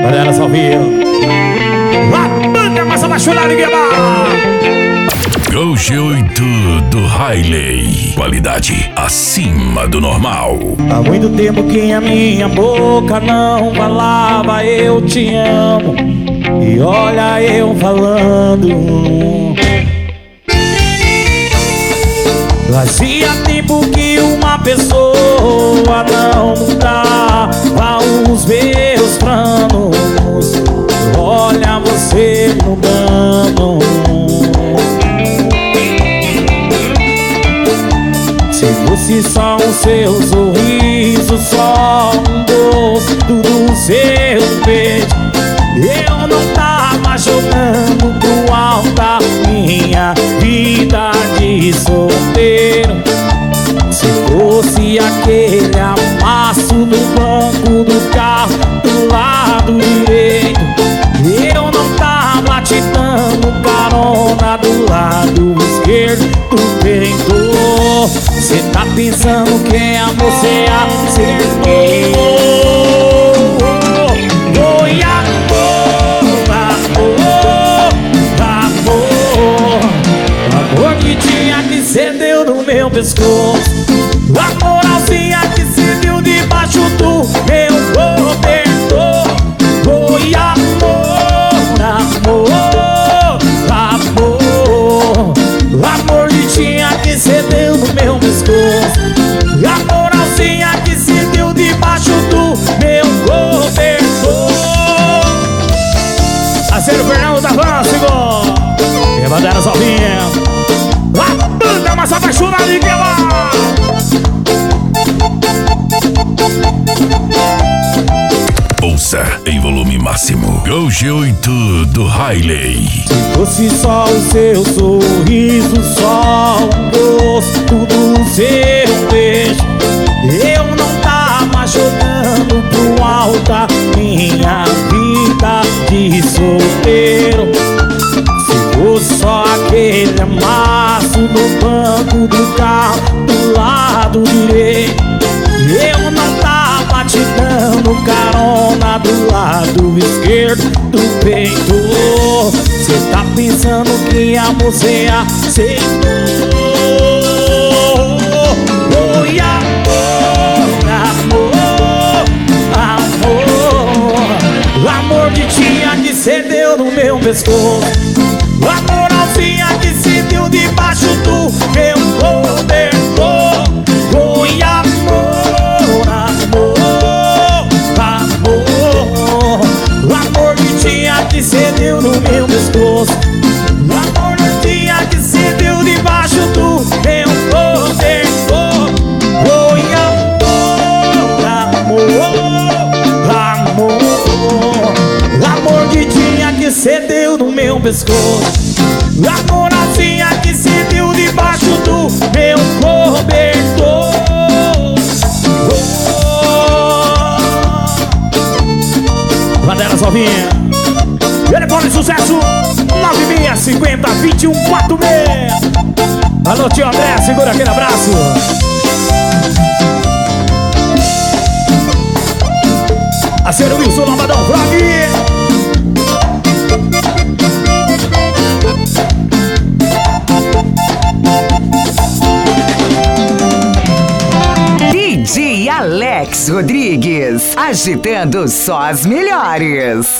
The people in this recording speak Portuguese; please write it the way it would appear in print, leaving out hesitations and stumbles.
Galera, só viu. A banda mais apaixonada de Guiabá. Gol G8 do Riley. Qualidade acima do normal. Há muito tempo que a minha boca não falava eu te amo. E olha eu falando. Fazia tempo que uma pessoa não mudava os meus planos. Olha você mudando. Se fosse só o seu sorriso, só um gosto do seu beijo, eu não tava jogando pro alto a minha vida de solteiro. Se fosse aquele amasso no banco do carro do lado direito, eu não tava te dando carona do lado esquerdo do peito. Cê tá pensando que a você acertou. Oi, amor que tinha que cedeu no meu pescoço. A moralzinha que se deu debaixo do meu cobertor. Oi, amor que tinha que cedeu no meu pescoço. A moralzinha que se deu debaixo do meu cobertor. Parceiro Fernando da Francisco e bandeira sozinha. A banda mais apaixonada de Guiabá. Ouça em volume máximo. Gol G8 do Riley. Se fosse só o seu sorriso, só um gosto do seu beijo, eu não tava jogando pro alto a minha vida de solteiro. Se fosse só aquele amasso no banco do carro do lado direito, eu não tava te dando carona do lado esquerdo do peito. Cê tá pensando que a você aceitou. Oi, amor que tinha que cedeu no meu pescoço. A moralzinha que se deu debaixo do meu cobertor. Oi, amor que tinha que cedeu no meu pescoço. A moralzinha que se deu debaixo do meu cobertor. Oi, amor que tinha que cedeu no meu pescoço. A moralzinha que se deu debaixo do meu cobertor. Bandeira sozinha. Telefone sucesso 9650-2146. Alô, tio André, segura aquele abraço. Parceiro Wilson Lombadão Vlog. DJ Alex Rodrigues, agitando só as melhores.